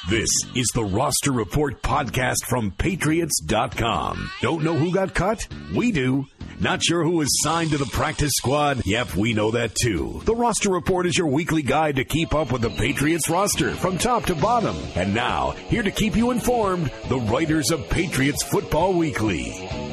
This is the Roster Report podcast from Patriots.com. Don't know who got cut? We do. Not sure who is signed to the practice squad? Yep, we know that too. The Roster Report is your weekly guide to keep up with the Patriots roster from top to bottom. And now, here to keep you informed, the writers of Patriots Football Weekly.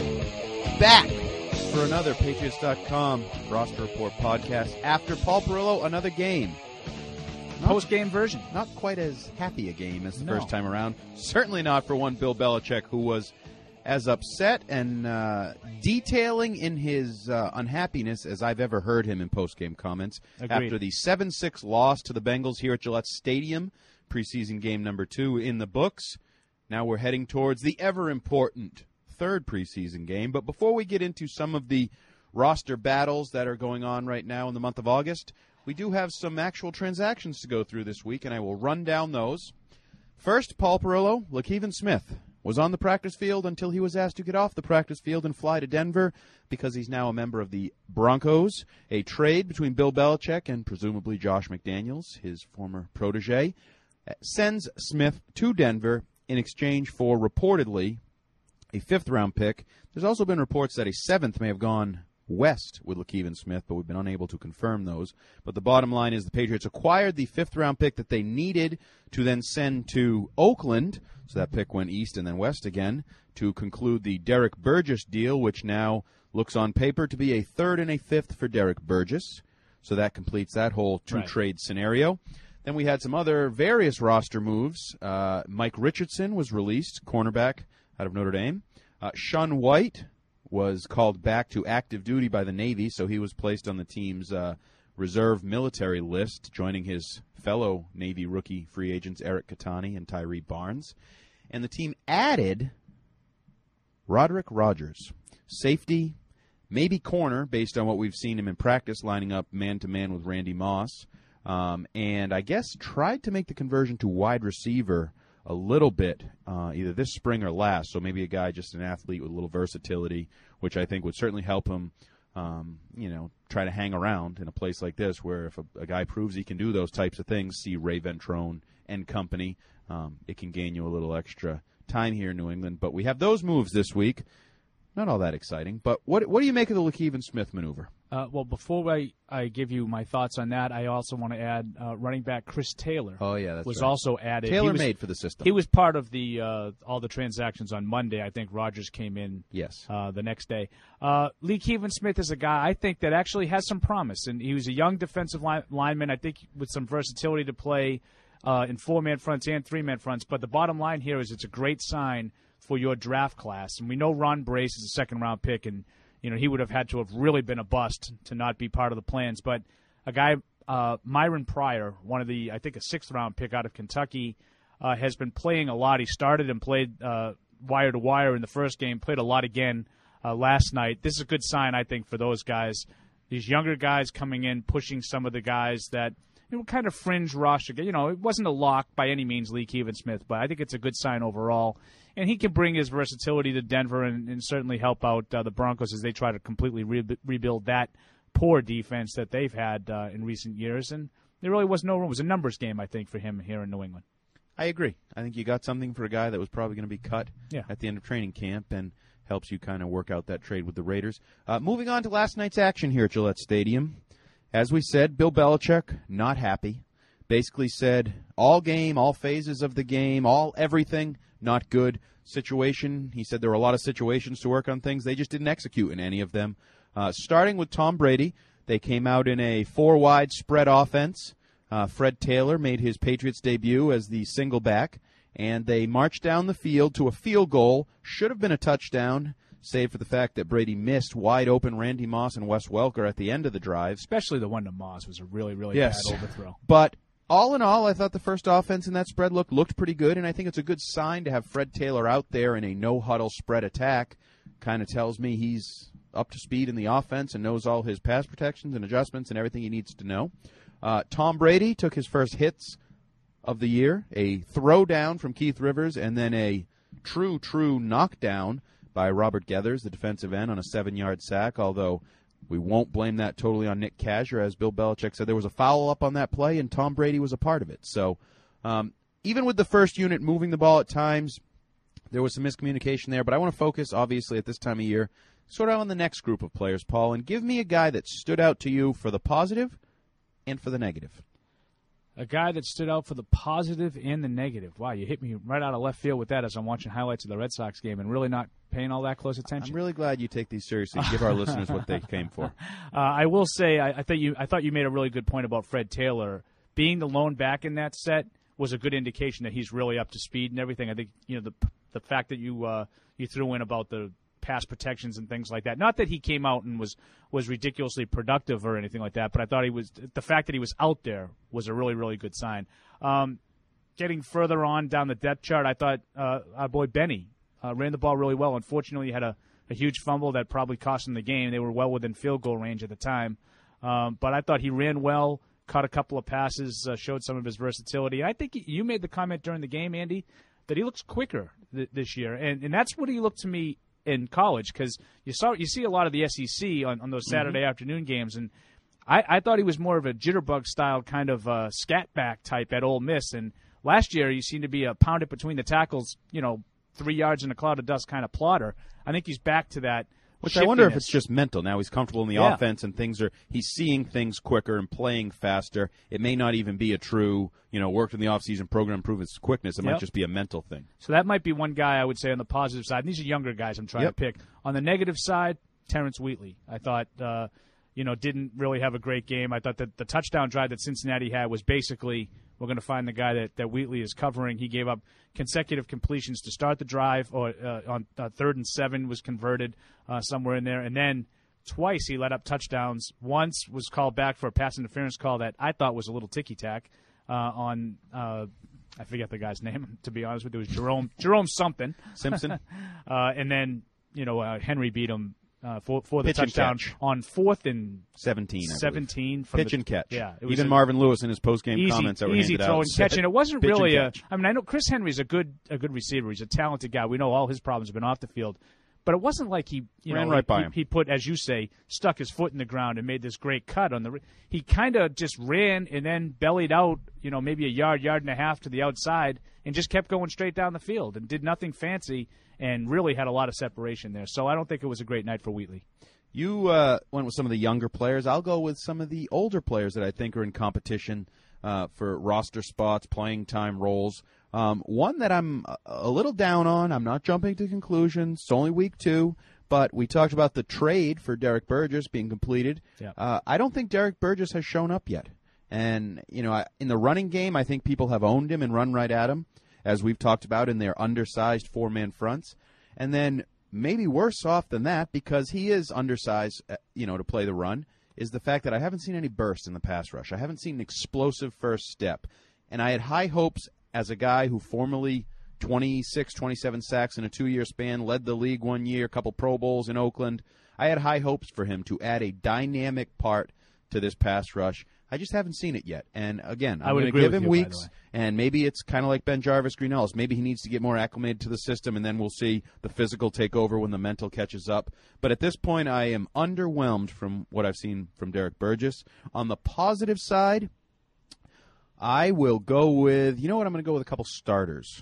Back for another Patriots.com Roster Report podcast. After Paul Perillo, another game. Post-game version. Not quite as happy a game as the first time around. Certainly not for one Bill Belichick, who was as upset and detailing in his unhappiness as I've ever heard him in post-game comments. Agreed. After the 7-6 loss to the Bengals here at Gillette Stadium, preseason game number 2 in the books. Now we're heading towards the ever-important third preseason game. But before we get into some of the roster battles that are going on right now in the month of August, we do have some actual transactions to go through this week, and I will run down those. First, Paul Perillo, Lakeven Smith was on the practice field until he was asked to get off the practice field and fly to Denver because he's now a member of the Broncos. A trade between Bill Belichick and presumably Josh McDaniels, his former protege, sends Smith to Denver in exchange for reportedly a 5th-round pick. There's also been reports that a 7th may have gone west with Lakeven Smith, but we've been unable to confirm those. But the bottom line is the Patriots acquired the 5th-round pick that they needed to then send to Oakland, so that pick went east and then west again, to conclude the Derek Burgess deal, which now looks on paper to be a 3rd and a 5th for Derek Burgess. So that completes that whole two-trade scenario. Then we had some other various roster moves. Mike Richardson was released, cornerback out of Notre Dame. Sean White was called back to active duty by the Navy, so he was placed on the team's reserve military list, joining his fellow Navy rookie free agents Eric Catani and Tyree Barnes. And the team added Roderick Rogers, safety, maybe corner, based on what we've seen him in practice, lining up man-to-man with Randy Moss, and I guess tried to make the conversion to wide receiver a little bit, either this spring or last, so maybe a guy just an athlete with a little versatility, which I think would certainly help him, try to hang around in a place like this where if a guy proves he can do those types of things, see Ray Ventrone and company, it can gain you a little extra time here in New England. But we have those moves this week. Not all that exciting, but what do you make of the Lakeven Smith maneuver? Well, before I give you my thoughts on that, I also want to add running back Chris Taylor. Oh, yeah, that's was right. also added. Tailor-made for the system. He was part of the all the transactions on Monday. I think Rogers came in the next day. Lakeven Smith is a guy I think that actually has some promise, and he was a young defensive lineman, I think, with some versatility to play in 4-man fronts and 3-man fronts. But the bottom line here is it's a great sign for your draft class. And we know Ron Brace is a 2nd-round pick, and he would have had to have really been a bust to not be part of the plans. But a guy, Myron Pryor, one of the, I think, a 6th-round pick out of Kentucky, has been playing a lot. He started and played wire to wire in the first game, played a lot again last night. This is a good sign, I think, for those guys. These younger guys coming in, pushing some of the guys that kind of fringe roster. It wasn't a lock by any means, Lakeven Smith, but I think it's a good sign overall. And he can bring his versatility to Denver and certainly help out the Broncos as they try to completely rebuild that poor defense that they've had in recent years. And there really was no room. It was a numbers game, I think, for him here in New England. I agree. I think you got something for a guy that was probably going to be cut at the end of training camp and helps you kind of work out that trade with the Raiders. Moving on to last night's action here at Gillette Stadium. As we said, Bill Belichick, not happy. Basically said all game, all phases of the game, everything, not good situation. He said there were a lot of situations to work on things. They just didn't execute in any of them. Starting with Tom Brady, they came out in a 4-wide spread offense. Fred Taylor made his Patriots debut as the single back, and they marched down the field to a field goal. Should have been a touchdown, save for the fact that Brady missed wide open Randy Moss and Wes Welker at the end of the drive. Especially the one to Moss was a really, really bad overthrow. But all in all, I thought the first offense in that spread looked pretty good, and I think it's a good sign to have Fred Taylor out there in a no-huddle spread attack. Kind of tells me he's up to speed in the offense and knows all his pass protections and adjustments and everything he needs to know. Tom Brady took his first hits of the year, a throwdown from Keith Rivers, and then a true knockdown by Robert Geathers, the defensive end, on a 7-yard sack, although we won't blame that totally on Nick Kazir. As Bill Belichick said, there was a foul up on that play, and Tom Brady was a part of it. So even with the first unit moving the ball at times, there was some miscommunication there. But I want to focus, obviously, at this time of year, sort of on the next group of players, Paul, and give me a guy that stood out to you for the positive and for the negative. A guy that stood out for the positive and the negative. Wow, you hit me right out of left field with that as I'm watching highlights of the Red Sox game and really not paying all that close attention. I'm really glad you take these seriously. Give our listeners what they came for. I will say I thought you made a really good point about Fred Taylor. Being the lone back in that set was a good indication that he's really up to speed and everything. I think the fact that you threw in about the pass protections and things like that. Not that he came out and was ridiculously productive or anything like that, but I thought the fact that he was out there was a really, really good sign. Getting further on down the depth chart, I thought our boy Benny ran the ball really well. Unfortunately, he had a huge fumble that probably cost him the game. They were well within field goal range at the time. But I thought he ran well, caught a couple of passes, showed some of his versatility. I think you made the comment during the game, Andy, that he looks quicker this year. And that's what he looked to me in college, because you see a lot of the SEC on those Saturday afternoon games, and I thought he was more of a jitterbug style kind of scat back type at Ole Miss. And last year he seemed to be a pound it between the tackles, 3 yards in a cloud of dust kind of plotter. I think he's back to that. Which I wonder if it's just mental. Now he's comfortable in the offense, and he's seeing things quicker and playing faster. It may not even be a true, worked in the offseason program, improve his quickness. It might just be a mental thing. So that might be one guy I would say on the positive side. And these are younger guys I'm trying to pick. On the negative side, Terrence Wheatley. I thought, didn't really have a great game. I thought that the touchdown drive that Cincinnati had was basically, we're going to find the guy that Wheatley is covering. He gave up consecutive completions to start the drive, or on 3rd and 7 was converted somewhere in there. And then twice he let up touchdowns. Once was called back for a pass interference call that I thought was a little ticky-tack on I forget the guy's name, to be honest with you. It was Jerome something. Simpson. And then, Henry beat him for the pitch touchdown on 4th and 17 from pitch and catch. Yeah, even Marvin Lewis in his post-game comments that were handed out. Easy throw and catch, and it wasn't pitch really I know Chris Henry's a good receiver. He's a talented guy. We know all his problems have been off the field, but it wasn't like he ran right by him. He put, as you say, stuck his foot in the ground and made this great cut on the. He kind of just ran and then bellied out, maybe a yard and a half to the outside, and just kept going straight down the field and did nothing fancy, and really had a lot of separation there. So I don't think it was a great night for Wheatley. You went with some of the younger players. I'll go with some of the older players that I think are in competition for roster spots, playing time roles. One that I'm a little down on, I'm not jumping to conclusions. It's only week 2, but we talked about the trade for Derek Burgess being completed. Yeah. I don't think Derek Burgess has shown up yet. And, in the running game, I think people have owned him and run right at him, as we've talked about in their undersized 4-man fronts. And then maybe worse off than that, because he is undersized, to play the run, is the fact that I haven't seen any burst in the pass rush. I haven't seen an explosive first step. And I had high hopes as a guy who formerly 26, 27 sacks in a 2-year span, led the league 1 year, a couple Pro Bowls in Oakland. I had high hopes for him to add a dynamic part to this pass rush. I just haven't seen it yet. And, again, I'm going to give him weeks, and maybe it's kind of like Ben Jarvis Green Ellis. Maybe he needs to get more acclimated to the system, and then we'll see the physical take over when the mental catches up. But at this point, I am underwhelmed from what I've seen from Derek Burgess. On the positive side, I will go with, I'm going to go with a couple starters.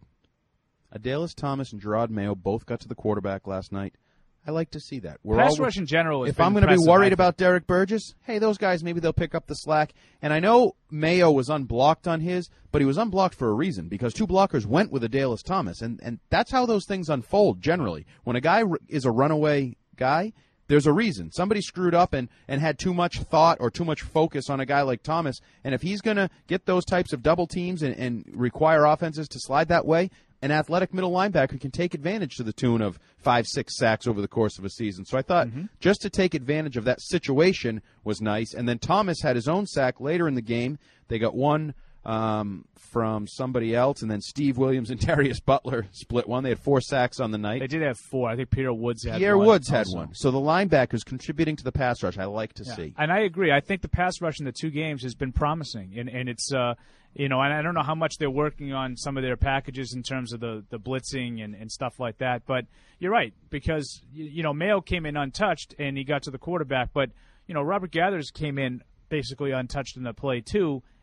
Adalys Thomas and Gerard Mayo both got to the quarterback last night. I like to see that. Pass rush in general. If I'm going to be worried about Derek Burgess, hey, those guys, maybe they'll pick up the slack. And I know Mayo was unblocked on his, but he was unblocked for a reason, because 2 blockers went with Adalys Thomas. And that's how those things unfold generally. When a guy is a runaway guy, there's a reason. Somebody screwed up and had too much thought or too much focus on a guy like Thomas. And if he's going to get those types of double teams and require offenses to slide that way, an athletic middle linebacker can take advantage to the tune of 5-6 sacks over the course of a season. So I thought just to take advantage of that situation was nice. And then Thomas had his own sack later in the game. They got one from somebody else, and then Steve Williams and Darius Butler split one. They had 4 sacks on the night. They did have 4. I think Pierre Woods had one. Pierre Woods had one. So the linebackers contributing to the pass rush, I like to see. And I agree. I think the pass rush in the 2 games has been promising, and it's and I don't know how much they're working on some of their packages in terms of the blitzing and stuff like that. But you're right, because Mayo came in untouched and he got to the quarterback, but Robert Gathers came in basically untouched in the play too.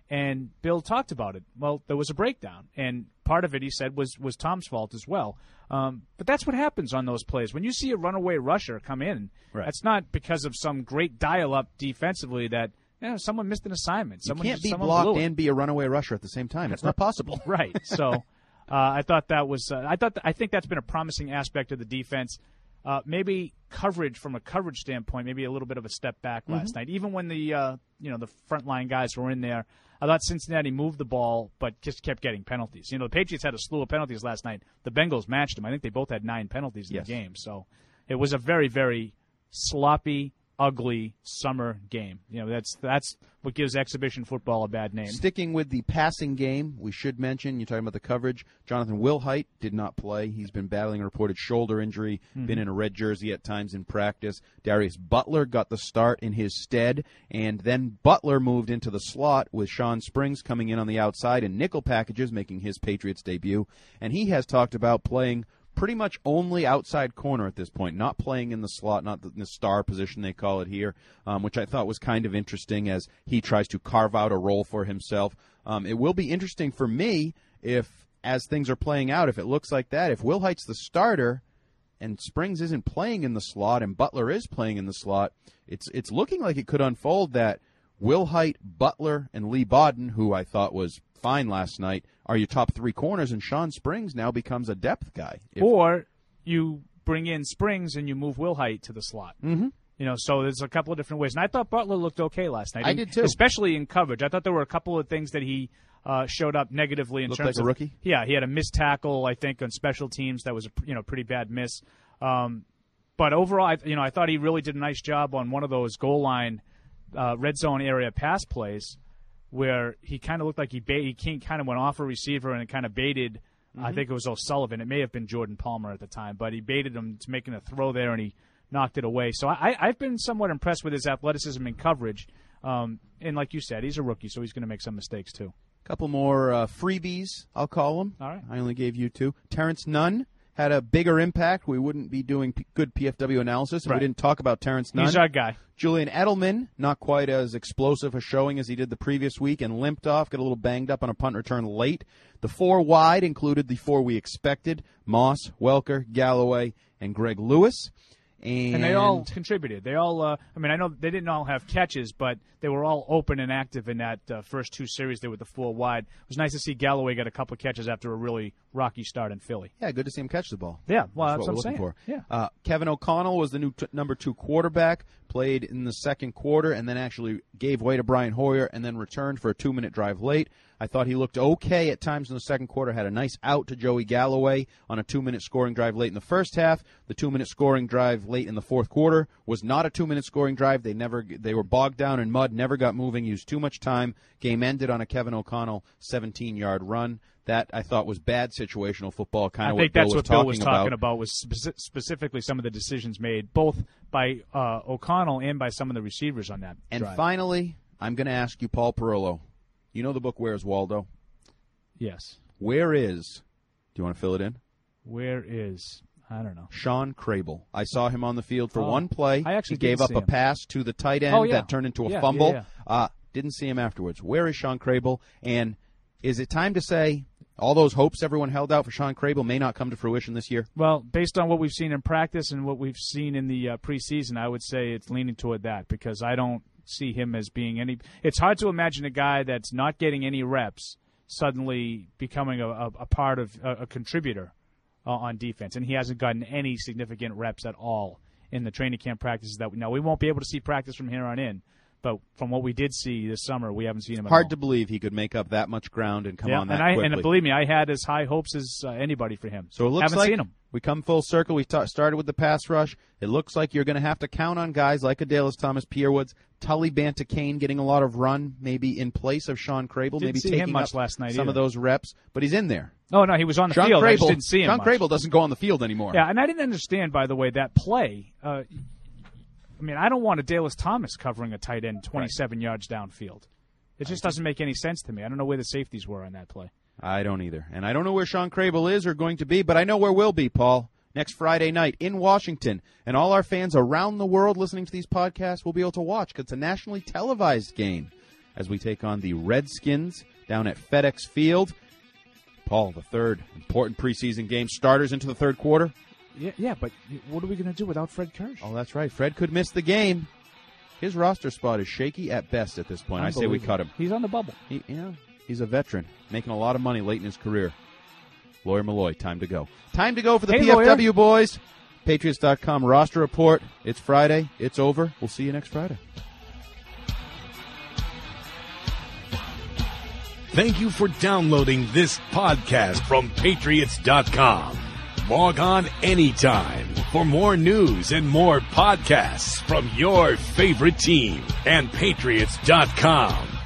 And Bill talked about it. Well, there was a breakdown, and part of it, he said, was Tom's fault as well. But that's what happens on those plays. When you see a runaway rusher come in, that's not because of some great dial-up defensively that someone missed an assignment. You can't be blocked and be a runaway rusher at the same time. It's not possible. Right. So I thought that was I think that's been a promising aspect of the defense. Maybe coverage from a coverage standpoint, maybe a little bit of a step back last night. Even when the the frontline guys were in there, I thought Cincinnati moved the ball, but just kept getting penalties. The Patriots had a slew of penalties last night. The Bengals matched them. I think they both had 9 penalties in the game. So it was a very, very sloppy, ugly summer game. That's what gives exhibition football a bad name. Sticking with the passing game, we should mention, you're talking about the coverage, Jonathan Wilhite did not play. He's been battling a reported shoulder injury, been in a red jersey at times in practice. Darius Butler got the start in his stead, and then Butler moved into the slot with Sean Springs coming in on the outside and nickel packages making his Patriots debut. And he has talked about playing pretty much only outside corner at this point, not playing in the slot, not in the star position they call it here, which I thought was kind of interesting as he tries to carve out a role for himself. It will be interesting for me if, as things are playing out, if it looks like that, if Wilhite's the starter and Springs isn't playing in the slot and Butler is playing in the slot, it's looking like it could unfold that Wilhite, Butler, and Lee Bodden, who I thought was fine last night, are your top 3 corners, and Sean Springs now becomes a depth guy. Or you bring in Springs and you move Wilhite to the slot. So there's a couple of different ways. And I thought Butler looked okay last night. I did too. Especially in coverage. I thought there were a couple of things that he showed up negatively in Looked terms like of a rookie? Yeah, he had a missed tackle, I think, on special teams. That was a pretty bad miss. But overall, I thought he really did a nice job on one of those goal line red zone area pass plays where he kind of looked like he kind of went off a receiver and kind of baited, I think it was O'Sullivan. It may have been Jordan Palmer at the time, but he baited him to making a throw there, and he knocked it away. So I've been somewhat impressed with his athleticism and coverage. And like you said, he's a rookie, so he's going to make some mistakes too. Couple more freebies, I'll call them. All right. I only gave you 2. Terrence Nunn had a bigger impact. We wouldn't be doing good PFW analysis if we didn't talk about Terrence Nunn. He's our guy. Julian Edelman, not quite as explosive a showing as he did the previous week, and limped off, got a little banged up on a punt return late. The 4 wide included the 4 we expected: Moss, Welker, Galloway, and Greg Lewis. And they all contributed. They all, I know they didn't all have catches, but they were all open and active in that first 2 series there with the 4 wide. It was nice to see Galloway get a couple of catches after a really rocky start in Philly. Yeah, good to see him catch the ball. Yeah, well, that's what what we're I'm looking saying. for. Yeah. Kevin O'Connell was the new number 2 quarterback, played in the second quarter, and then actually gave way to Brian Hoyer, and then returned for a 2-minute drive late. I thought he looked okay at times in the second quarter, had a nice out to Joey Galloway on a 2-minute scoring drive late in the first half. The 2-minute scoring drive late in the fourth quarter was not a 2-minute scoring drive. They were bogged down in mud, never got moving, used too much time. Game ended on a Kevin O'Connell 17-yard run. That, I thought, was bad situational football, kind of what Bill was talking about. I think that's what Bill was talking about, was specifically some of the decisions made, both by O'Connell and by some of the receivers on that And drive. Finally, I'm going to ask you, Paul Perillo. You know the book Where's Waldo? Yes. Where is, do you want to fill it in? Where is, I don't know. Sean Crable. I saw him on the field for one play. I actually He gave up a pass to the tight end that turned into a fumble. Didn't see him afterwards. Where is Sean Crable? And is it time to say all those hopes everyone held out for Sean Crable may not come to fruition this year? Well, based on what we've seen in practice and what we've seen in the preseason, I would say it's leaning toward that because I don't see him as being any – it's hard to imagine a guy that's not getting any reps suddenly becoming a part of a contributor on defense, and he hasn't gotten any significant reps at all in the training camp practices. Now, we won't be able to see practice from here on in, but from what we did see this summer, we haven't seen him at all. Hard to believe he could make up that much ground and come on that quickly. And believe me, I had as high hopes as anybody for him. So it looks haven't like seen him. We come full circle. We started with the pass rush. It looks like you're going to have to count on guys like Adalys Thomas, Pierre Woods, Tully Banta-Cain getting a lot of run, maybe in place of Sean Crable, maybe see taking him much up last night some of those reps. But he's in there. Oh, no, he was on the field. I just didn't see him Sean much. Crable doesn't go on the field anymore. Yeah, and I didn't understand, by the way, that play. I don't want Adalys Thomas covering a tight end 27 yards downfield. It just doesn't make any sense to me. I don't know where the safeties were on that play. I don't either. And I don't know where Sean Crable is or going to be, but I know where we'll be, Paul. Next Friday night in Washington. And all our fans around the world listening to these podcasts will be able to watch because it's a nationally televised game. as we take on the Redskins down at FedEx Field. Paul, the third important preseason game. Starters into the third quarter. Yeah, but what are we going to do without Fred Kirsch? Oh, that's right. Fred could miss the game. His roster spot is shaky at best at this point. I say we cut him. He's on the bubble. He's a veteran, making a lot of money late in his career. Lawyer Malloy, time to go. Time to go for the PFW Lawyer. boys. Patriots.com roster report. It's Friday. It's over. We'll see you next Friday. Thank you for downloading this podcast from Patriots.com. Log on anytime for more news and more podcasts from your favorite team and Patriots.com.